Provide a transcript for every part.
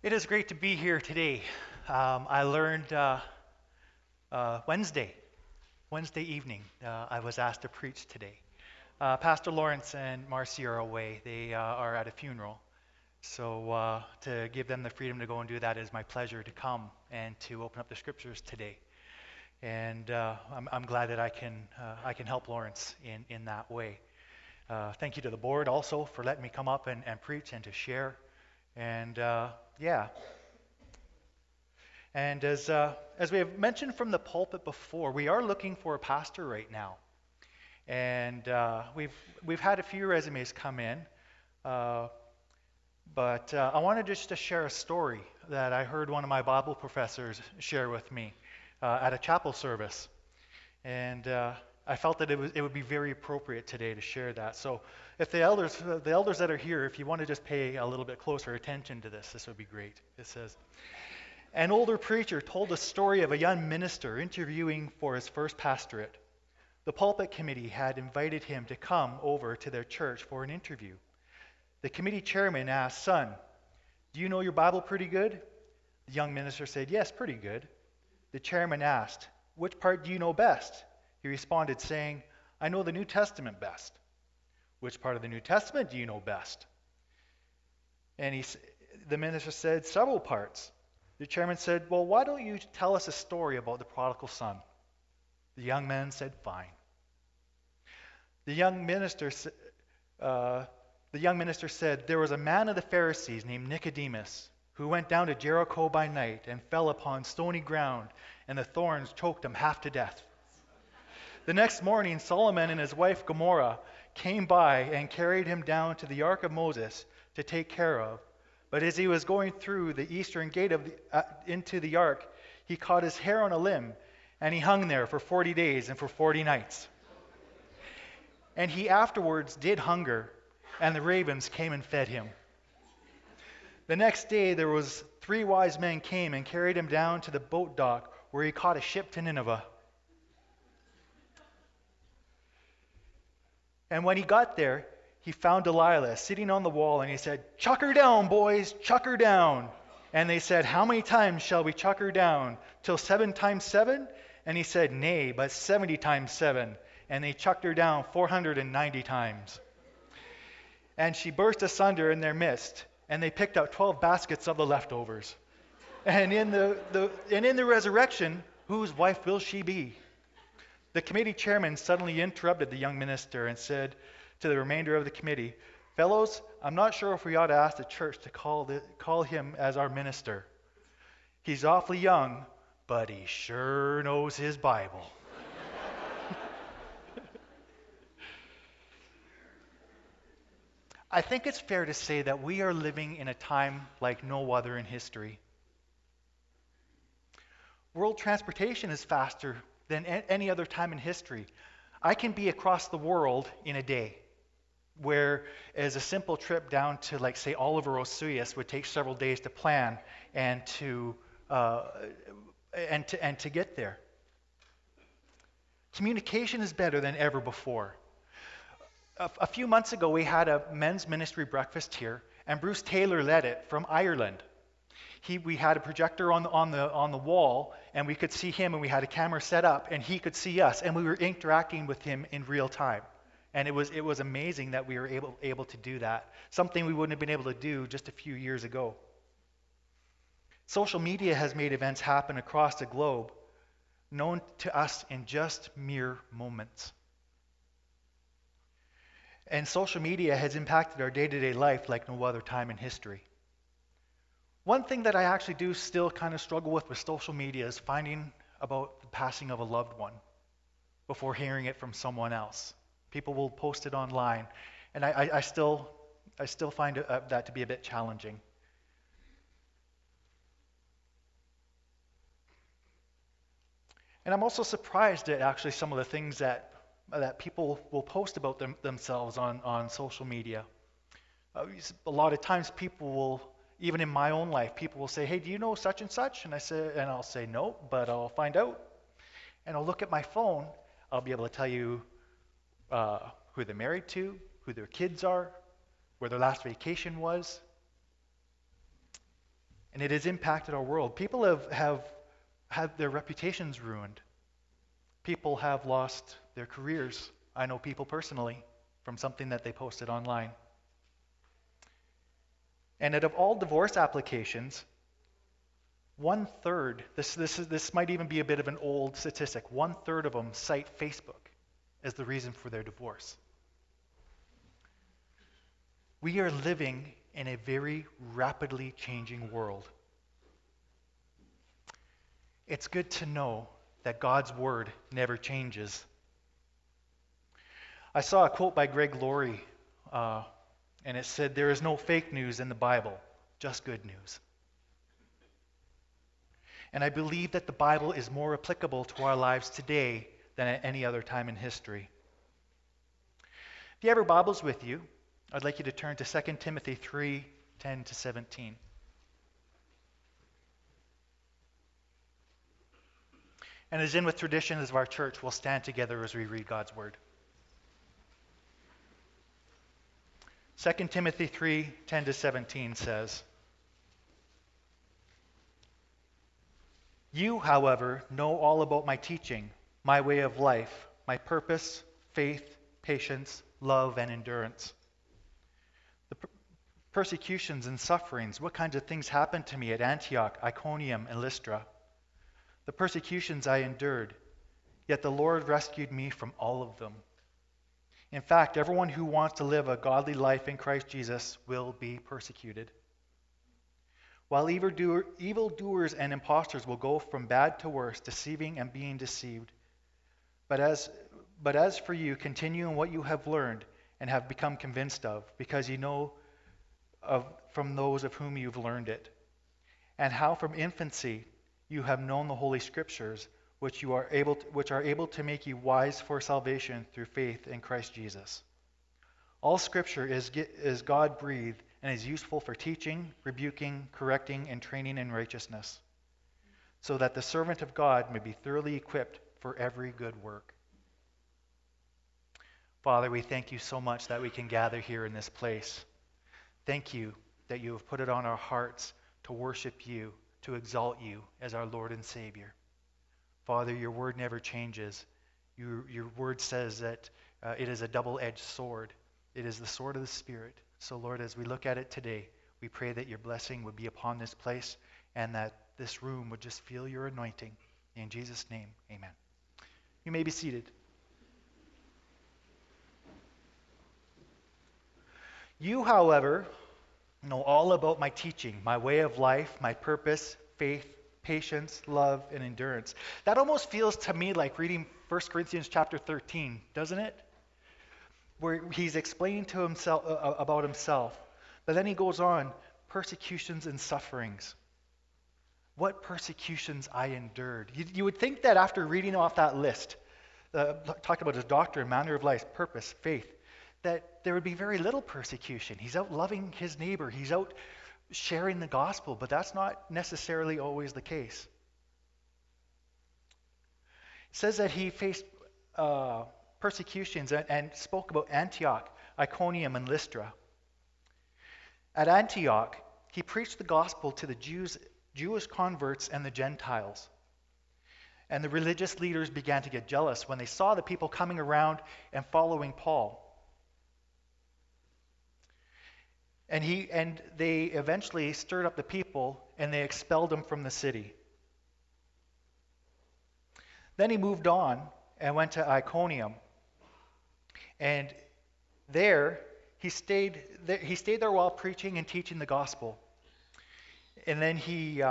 It is great to be here today. I learned Wednesday evening, I was asked to preach today. Pastor Lawrence and Marcy are away. They are at a funeral. So to give them the freedom to go and do that is my pleasure to come and to open up the scriptures today. And I'm glad that I can help Lawrence in that way. Thank you to the board also for letting me come up and preach and to share. And yeah. And as we have mentioned from the pulpit before, we are looking for a pastor right now. And we've had a few resumes come in, but I wanted just to share a story that I heard one of my Bible professors share with me at a chapel service. And I felt that it would be very appropriate today to share that. So if the elders that are here, if you want to just pay a little bit closer attention to this would be great. It says, an older preacher told a story of a young minister interviewing for his first pastorate. The pulpit committee had invited him to come over to their church for an interview. The committee chairman asked, "Son, do you know your Bible pretty good?" The young minister said, "Yes, pretty good." The chairman asked, "Which part do you know best?" He responded saying, "I know the New Testament best." "Which part of the New Testament do you know best?" And the minister said, "Several parts." The chairman said, "Well, why don't you tell us a story about the prodigal son?" The young man said, "Fine." The young minister said, "There was a man of the Pharisees named Nicodemus who went down to Jericho by night and fell upon stony ground, and the thorns choked him half to death. The next morning, Solomon and his wife Gomorrah came by and carried him down to the ark of Moses to take care of. But as he was going through the eastern gate into the ark, he caught his hair on a limb, and he hung there for 40 days and for 40 nights. And he afterwards did hunger, and the ravens came and fed him. The next day there was 3 wise men came and carried him down to the boat dock, where he caught a ship to Nineveh. And when he got there, he found Delilah sitting on the wall, and he said, 'Chuck her down, boys, chuck her down.' And they said, 'How many times shall we chuck her down? Till 7 times 7? And he said, 'Nay, but 70 times 7. And they chucked her down 490 times. And she burst asunder in their midst, and they picked out 12 baskets of the leftovers. And in the resurrection, whose wife will she be?' The committee chairman suddenly interrupted the young minister and said to the remainder of the committee, 'Fellows, I'm not sure if we ought to ask the church to call him as our minister. He's awfully young, but he sure knows his Bible.'" I think it's fair to say that we are living in a time like no other in history. World transportation is faster than any other time in history. I can be across the world in a day, whereas a simple trip down to, like, say, Oliver Osoyoos would take several days to plan and to get there. Communication is better than ever before. A few months ago, we had a men's ministry breakfast here, and Bruce Taylor led it from Ireland. We had a projector on the wall, and we could see him, and we had a camera set up, and he could see us, and we were interacting with him in real time. And it was amazing that we were able to do that, something we wouldn't have been able to do just a few years ago. Social media has made events happen across the globe, known to us in just mere moments. And social media has impacted our day-to-day life like no other time in history. One thing that I actually do still kind of struggle with social media is finding about the passing of a loved one before hearing it from someone else. People will post it online, and I still find that to be a bit challenging. And I'm also surprised at actually some of the things that people will post about themselves on social media. A lot of times people will, even in my own life, people will say, "Hey, do you know such and such?" And I'll say, "No, but I'll find out." And I'll look at my phone. I'll be able to tell you who they're married to, who their kids are, where their last vacation was. And it has impacted our world. People have had their reputations ruined. People have lost their careers. I know people personally from something that they posted online. And out of all divorce applications, 1/3, this might even be a bit of an old statistic, 1/3 of them cite Facebook as the reason for their divorce. We are living in a very rapidly changing world. It's good to know that God's word never changes. I saw a quote by Greg Laurie, and it said, "There is no fake news in the Bible, just good news." And I believe that the Bible is more applicable to our lives today than at any other time in history. If you have your Bibles with you, I'd like you to turn to 2 Timothy 3:10-17. And as in with traditions of our church, we'll stand together as we read God's word. 2 Timothy 3:10-17 says, "You, however, know all about my teaching, my way of life, my purpose, faith, patience, love, and endurance. The persecutions and sufferings, what kinds of things happened to me at Antioch, Iconium, and Lystra? The persecutions I endured, yet the Lord rescued me from all of them. In fact, everyone who wants to live a godly life in Christ Jesus will be persecuted. While evildoers and impostors will go from bad to worse, deceiving and being deceived. But as for you, continue in what you have learned and have become convinced of, because you know from those of whom you've learned it, and how from infancy you have known the Holy Scriptures, which are able to make you wise for salvation through faith in Christ Jesus. All Scripture is God-breathed and is useful for teaching, rebuking, correcting, and training in righteousness, so that the servant of God may be thoroughly equipped for every good work." Father, we thank you so much that we can gather here in this place. Thank you that you have put it on our hearts to worship you, to exalt you as our Lord and Savior. Father, your word never changes. Your word says that it is a double-edged sword. It is the sword of the Spirit. So, Lord, as we look at it today, we pray that your blessing would be upon this place and that this room would just feel your anointing. In Jesus' name, amen. You may be seated. "You, however, know all about my teaching, my way of life, my purpose, faith, patience, love, and endurance." That almost feels to me like reading 1 Corinthians chapter 13, doesn't it? Where he's explaining to himself about himself. But then he goes on, persecutions and sufferings. What persecutions I endured. You would think that after reading off that list, talked about his doctrine, manner of life, purpose, faith, that there would be very little persecution. He's out loving his neighbor. He's out sharing the gospel, but that's not necessarily always the case. It says that he faced persecutions and spoke about Antioch, Iconium, and Lystra. At Antioch, he preached the gospel to the Jewish converts and the Gentiles. And the religious leaders began to get jealous when they saw the people coming around and following Paul. And they eventually stirred up the people and they expelled him from the city. Then he moved on and went to Iconium. And there he stayed there while preaching and teaching the gospel. And then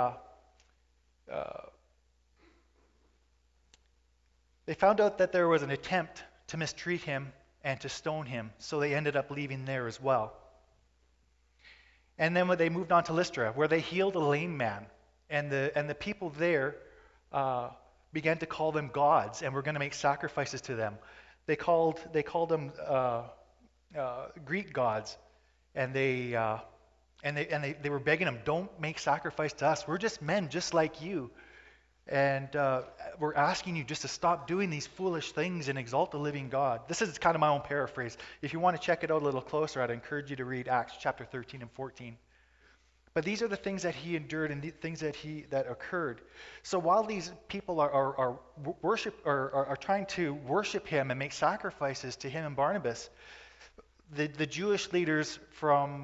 they found out that there was an attempt to mistreat him and to stone him, so they ended up leaving there as well. And then when they moved on to Lystra, where they healed a lame man, and the people there began to call them gods, and were going to make sacrifices to them. They called them Greek gods, and they were begging them, "Don't make sacrifice to us. We're just men, just like you, and we're asking you just to stop doing these foolish things and exalt the living God." This is kind of my own paraphrase. If you want to check it out a little closer, I'd encourage you to read Acts chapter 13 and 14. But these are the things that he endured and the things that occurred. So while these people are trying to worship him and make sacrifices to him and Barnabas, the Jewish leaders from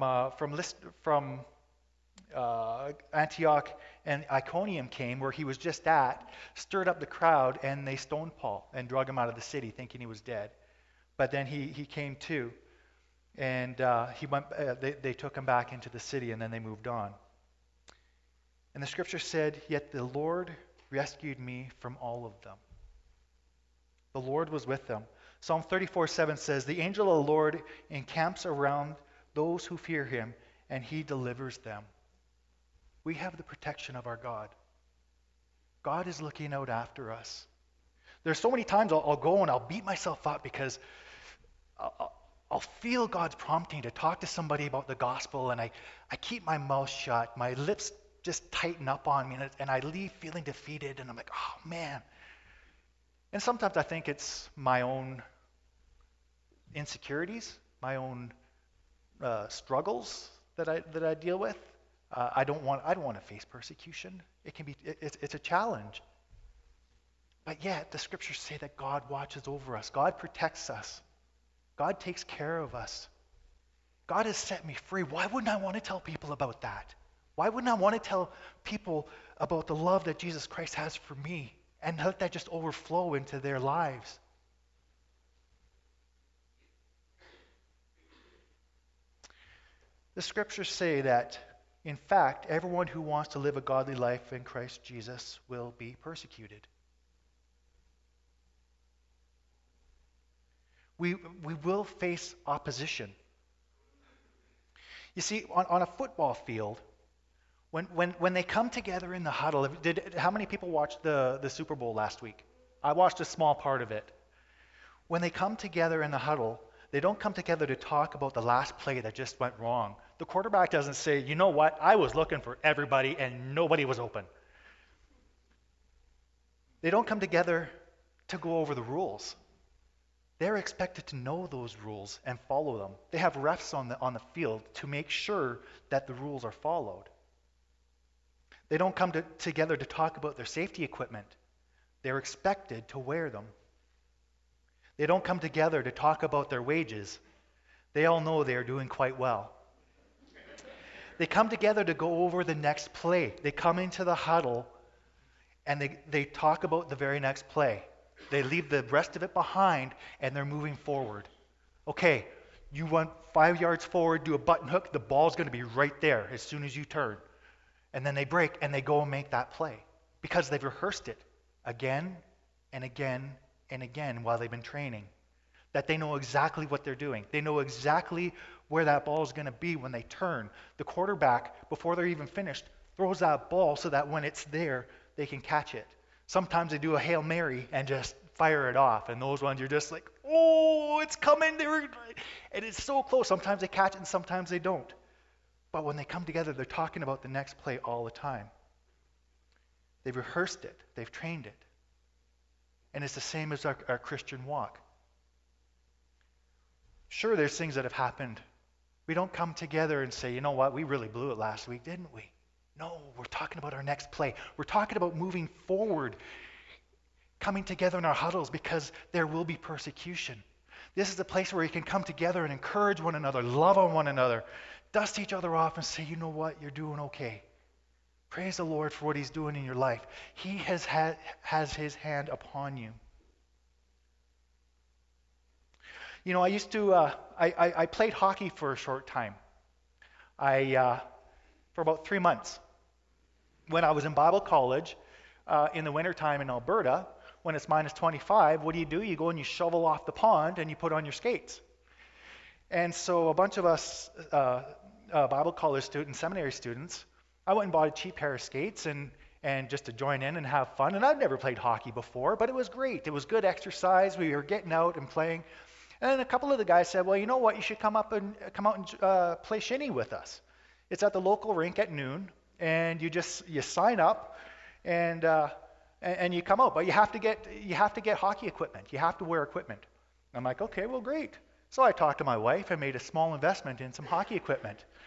Antioch and Iconium came, where he was just at, stirred up the crowd, and they stoned Paul and drug him out of the city, thinking he was dead. But then he came to, and they took him back into the city, and then they moved on. And the scripture said, "Yet the Lord rescued me from all of them." The Lord was with them. Psalm 34:7 says, "The angel of the Lord encamps around those who fear him, and he delivers them." We have the protection of our God. God is looking out after us. There's so many times I'll go and I'll beat myself up because I'll feel God's prompting to talk to somebody about the gospel, and I keep my mouth shut. My lips just tighten up on me, and I leave feeling defeated, and I'm like, oh man. And sometimes I think it's my own insecurities, my own struggles that I deal with. I don't want to face persecution. It's a challenge. But yet the scriptures say that God watches over us. God protects us. God takes care of us. God has set me free. Why wouldn't I want to tell people about that? Why wouldn't I want to tell people about the love that Jesus Christ has for me and let that just overflow into their lives? The scriptures say that, in fact, everyone who wants to live a godly life in Christ Jesus will be persecuted. We will face opposition. You see, on a football field, when they come together in the huddle, how many people watched the Super Bowl last week? I watched a small part of it. When they come together in the huddle, they don't come together to talk about the last play that just went wrong. The quarterback doesn't say, you know what, I was looking for everybody and nobody was open. They don't come together to go over the rules. They're expected to know those rules and follow them. They have refs on the field to make sure that the rules are followed. They don't come together to talk about their safety equipment. They're expected to wear them. They don't come together to talk about their wages. They all know they are doing quite well. They come together to go over the next play. They come into the huddle and they talk about the very next play. They leave the rest of it behind and they're moving forward. Okay, you went 5 yards forward, do a button hook, the ball's going to be right there as soon as you turn. And then they break and they go and make that play because they've rehearsed it again and again and again while they've been training. That they know exactly what they're doing. They know exactly where that ball is going to be when they turn. The quarterback, before they're even finished, throws that ball so that when it's there, they can catch it. Sometimes they do a Hail Mary and just fire it off. And those ones, you're just like, oh, it's coming. And it's so close. Sometimes they catch it and sometimes they don't. But when they come together, they're talking about the next play all the time. They've rehearsed it. They've trained it. And it's the same as our Christian walk. Sure, there's things that have happened. We don't come together and say, you know what, we really blew it last week, didn't we? No, we're talking about our next play. We're talking about moving forward, coming together in our huddles because there will be persecution. This is the place where you can come together and encourage one another, love on one another, dust each other off and say, you know what, you're doing okay. Praise the Lord for what he's doing in your life. He has his hand upon you. You know, I used to, I played hockey for a short time. For about 3 months. When I was in Bible college, in the wintertime in Alberta, when it's minus 25, what do? You go and you shovel off the pond and you put on your skates. And so a bunch of us Bible college students, seminary students, I went and bought a cheap pair of skates and just to join in and have fun. And I've never played hockey before, but it was great. It was good exercise. We were getting out and playing. And then a couple of the guys said, well, you know what? You should come out and play shinny with us. It's at the local rink at noon, and you sign up, and you come out. But you have to get hockey equipment. You have to wear equipment. I'm like, okay, well, great. So I talked to my wife and made a small investment in some hockey equipment.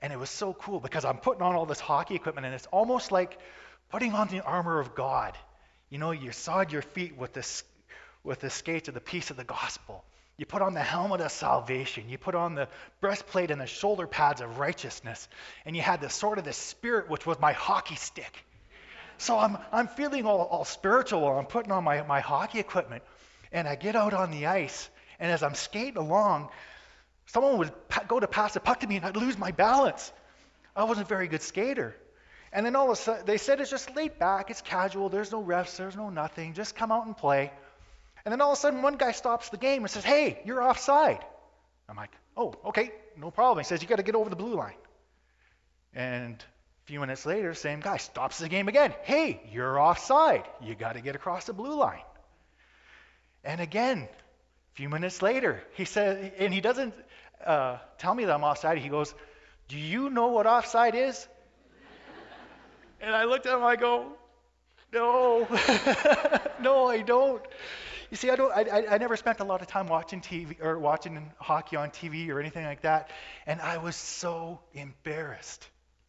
And it was so cool because I'm putting on all this hockey equipment, and it's almost like putting on the armor of God. You know, you sod your feet with the skates of the peace of the gospel. You put on the helmet of salvation. You put on the breastplate and the shoulder pads of righteousness. And you had the sword of the Spirit, which was my hockey stick. So I'm feeling all spiritual while I'm putting on my hockey equipment. And I get out on the ice, and as I'm skating along, someone would go to pass the puck to me, and I'd lose my balance. I wasn't a very good skater. And then all of a sudden, they said it's just laid back, it's casual, there's no refs, there's no nothing, just come out and play. And then all of a sudden, one guy stops the game and says, "Hey, you're offside." I'm like, "Oh, okay, no problem." He says, "You got to get over the blue line." And a few minutes later, same guy stops the game again. "Hey, you're offside. You got to get across the blue line." And again, a few minutes later, he says, and he doesn't tell me that I'm offside. He goes, "Do you know what offside is?" And I looked at him, I go, "No, no, I don't." You see, I never spent a lot of time watching TV or watching hockey on TV or anything like that, and I was so embarrassed.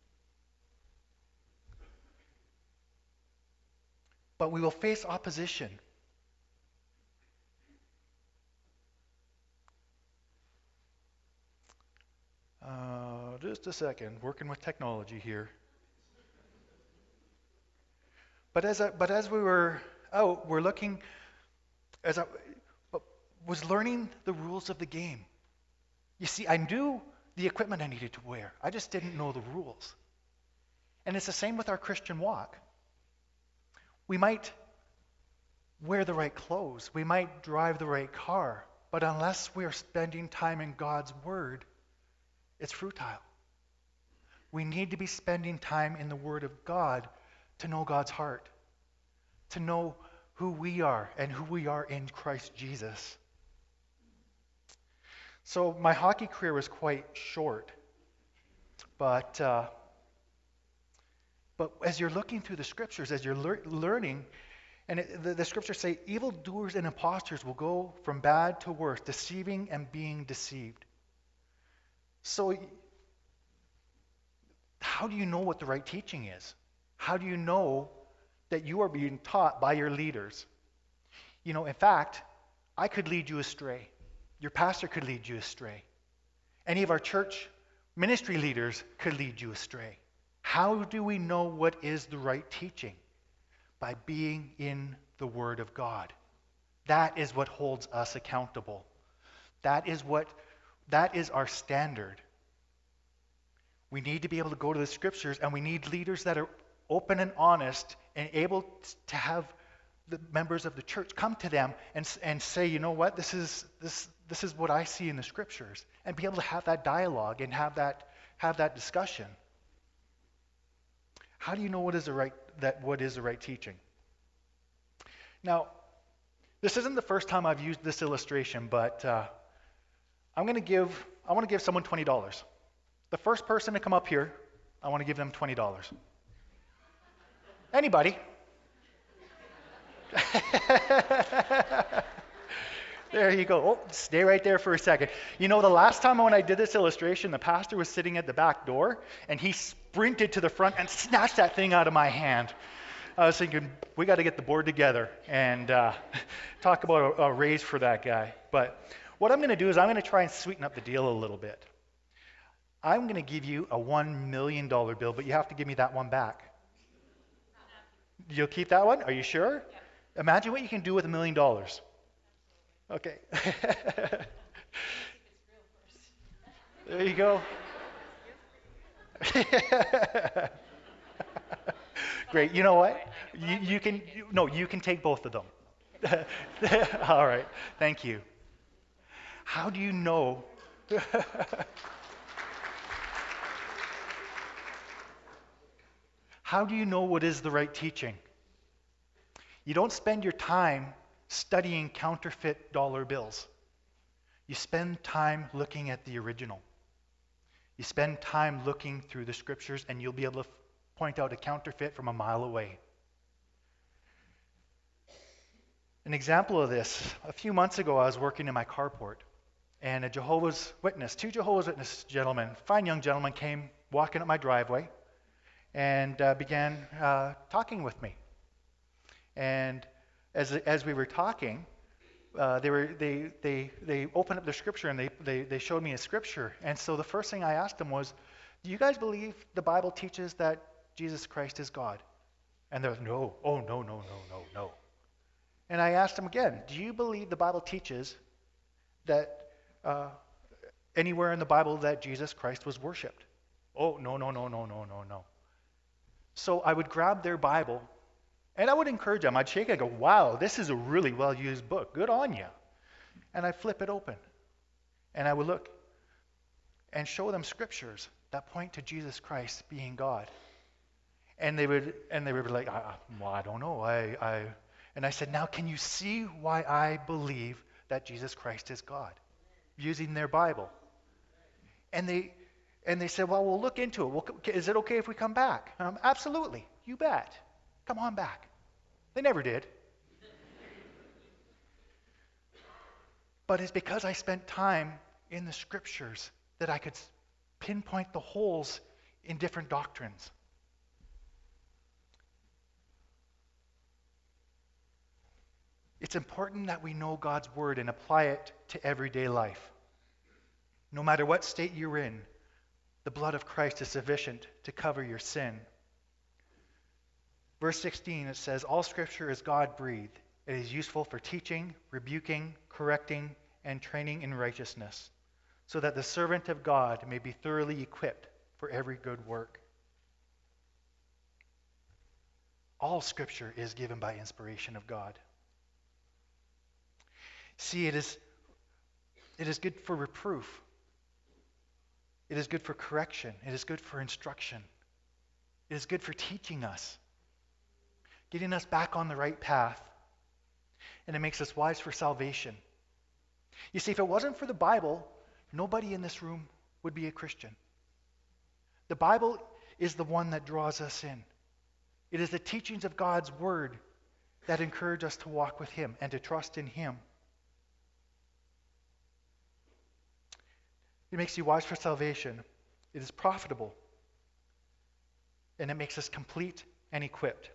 But we will face opposition. Just a second, working with technology here. But as we were out, we're looking, as I was learning the rules of the game. You see, I knew the equipment I needed to wear. I just didn't know the rules. And it's the same with our Christian walk. We might wear the right clothes. We might drive the right car. But unless we are spending time in God's Word, it's futile. We need to be spending time in the Word of God to know God's heart, to know who we are and who we are in Christ Jesus. So my hockey career was quite short, but as you're looking through the Scriptures, as you're learning, and the Scriptures say, evildoers and imposters will go from bad to worse, deceiving and being deceived. So how do you know what the right teaching is? How do you know that you are being taught by your leaders? You know, in fact, I could lead you astray. Your pastor could lead you astray. Any of our church ministry leaders could lead you astray. How do we know what is the right teaching? By being in the Word of God. That is what holds us accountable. That is our standard. We need to be able to go to the Scriptures, and we need leaders that are open and honest and able to have the members of the church come to them and say, "You know what, this is what I see in the Scriptures," and be able to have that dialogue and have that discussion. How do you know what is the right teaching? Now, this isn't the first time I've used this illustration, but I want to give someone $20. The first person to come up here, I want to give them $20. Anybody? There you go. Oh, stay right there for a second. You know, the last time when I did this illustration, the pastor was sitting at the back door, and he sprinted to the front and snatched that thing out of my hand. I was thinking, we got to get the board together and talk about a raise for that guy. But what I'm going to do is I'm going to try and sweeten up the deal a little bit. I'm going to give you a $1 million bill, but you have to give me that one back. You'll keep that one? Are you sure? Yeah. Imagine what you can do with $1 million. Okay. There you go. Great. You know what? You can take both of them. All right. Thank you. How do you know? How do you know what is the right teaching? You don't spend your time studying counterfeit dollar bills. You spend time looking at the original. You spend time looking through the Scriptures, and you'll be able to point out a counterfeit from a mile away. An example of this, a few months ago I was working in my carport, and two Jehovah's Witness gentlemen, fine young gentlemen, came walking up my driveway and began talking with me. And as we were talking, they opened up the scripture and they showed me a scripture. And so the first thing I asked them was, do you guys believe the Bible teaches that Jesus Christ is God? And they're like, no. Oh, no, no, no, no, no. And I asked them again, do you believe the Bible teaches that anywhere in the Bible that Jesus Christ was worshipped? Oh, no, no, no, no, no, no, no. So I would grab their Bible, and I would encourage them. I'd shake it and go, wow, this is a really well-used book. Good on you. And I'd flip it open, and I would look and show them scriptures that point to Jesus Christ being God. And they would be like, well, I don't know. And I said, now can you see why I believe that Jesus Christ is God? Using their Bible. And they said, well, we'll look into it. Is it okay if we come back? Absolutely. You bet. Come on back. They never did. But it's because I spent time in the scriptures that I could pinpoint the holes in different doctrines. It's important that we know God's word and apply it to everyday life. No matter what state you're in, the blood of Christ is sufficient to cover your sin. Verse 16, it says, all scripture is God-breathed. It is useful for teaching, rebuking, correcting, and training in righteousness, so that the servant of God may be thoroughly equipped for every good work. All scripture is given by inspiration of God. See, it is good for reproof. It is good for correction. It is good for instruction. It is good for teaching us, getting us back on the right path. And it makes us wise for salvation. You see, if it wasn't for the Bible, nobody in this room would be a Christian. The Bible is the one that draws us in. It is the teachings of God's word that encourage us to walk with him and to trust in him. It makes you wise for salvation. It is profitable. And it makes us complete and equipped.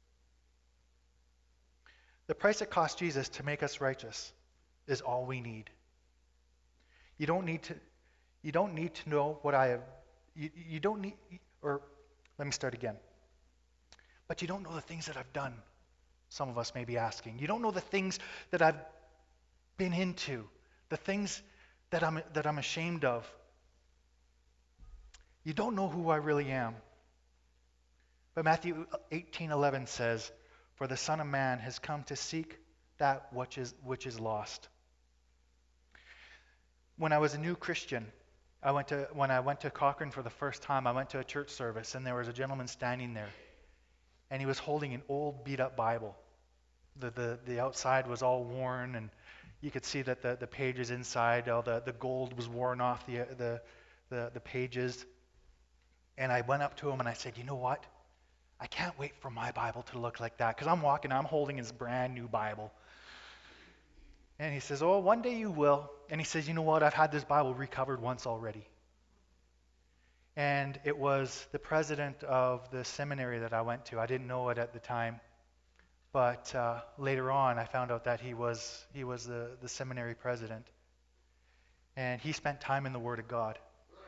The price it cost Jesus to make us righteous is all we need. You don't need to know what I have. You don't need, or let me start again. But you don't know the things that I've done. Some of us may be asking. You don't know the things that I've been into, the things that I'm ashamed of. You don't know who I really am. But Matthew 18:11 says, "For the Son of Man has come to seek that which is lost." When I was a new Christian, when I went to Cochrane for the first time, I went to a church service, and there was a gentleman standing there, and he was holding an old beat-up Bible. The outside was all worn, and you could see that the pages inside, all the gold was worn off the pages. And I went up to him and I said, "You know what? I can't wait for my Bible to look like that." Because I'm holding his brand new Bible. And he says, "Oh, one day you will." And he says, "You know what? I've had this Bible recovered once already." And it was the president of the seminary that I went to. I didn't know it at the time. But later on, I found out that he was the seminary president. And he spent time in the Word of God.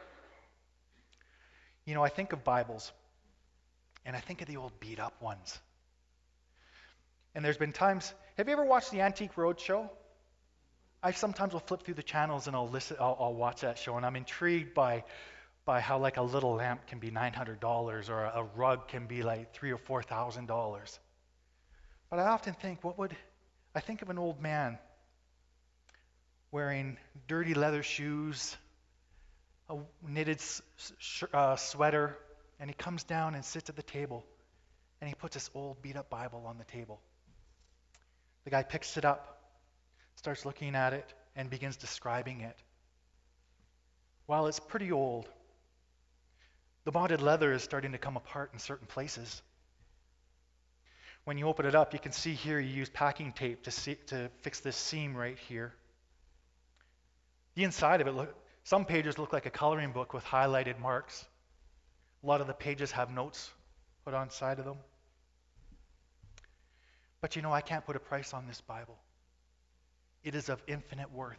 You know, I think of Bibles, and I think of the old beat-up ones. And there's been times, have you ever watched the Antique Roadshow? I sometimes will flip through the channels and I'll watch that show, and I'm intrigued by how like a little lamp can be $900 or a rug can be like $3,000 or $4,000. But I often think, I think of an old man wearing dirty leather shoes, a knitted sweater, and he comes down and sits at the table, and he puts this old beat-up Bible on the table. The guy picks it up, starts looking at it, and begins describing it. While it's pretty old, the bonded leather is starting to come apart in certain places. When you open it up, you can see here you use packing tape to fix this seam right here. The inside of it, some pages look like a coloring book with highlighted marks. A lot of the pages have notes put on side of them. But you know, I can't put a price on this Bible. It is of infinite worth.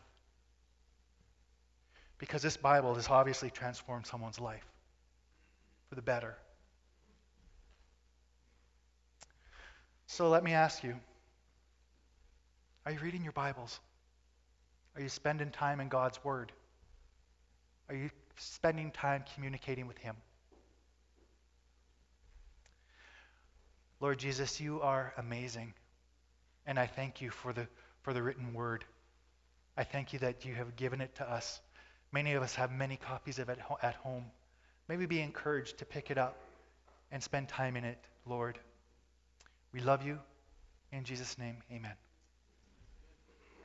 Because this Bible has obviously transformed someone's life for the better. So let me ask you, are you reading your Bibles? Are you spending time in God's Word? Are you spending time communicating with Him? Lord Jesus, you are amazing. And I thank you for the written Word. I thank you that you have given it to us. Many of us have many copies of it at home. May we be encouraged to pick it up and spend time in it, Lord. We love you. In Jesus' name, amen.